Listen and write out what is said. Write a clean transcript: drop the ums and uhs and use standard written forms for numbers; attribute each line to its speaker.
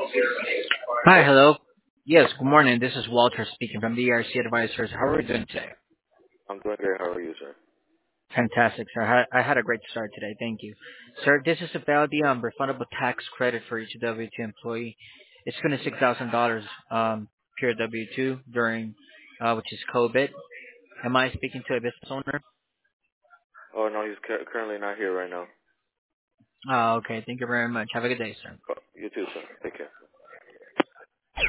Speaker 1: Hi,
Speaker 2: Hello?
Speaker 1: hello. Yes, good morning. This is Walter speaking from the ERC Advisors. How are you doing today?
Speaker 2: I'm doing great. How are you, sir?
Speaker 1: Fantastic, sir. I had a great start today. Thank you. Sir, this is about the refundable tax credit for each W-2 employee. It's $26,000 per W-2 during, which is COVID. Am I speaking to a business owner?
Speaker 2: Oh, no, he's currently not here right now.
Speaker 1: Okay. Thank you very much. Have a good day, sir.
Speaker 2: Oh, you too, sir. Take care.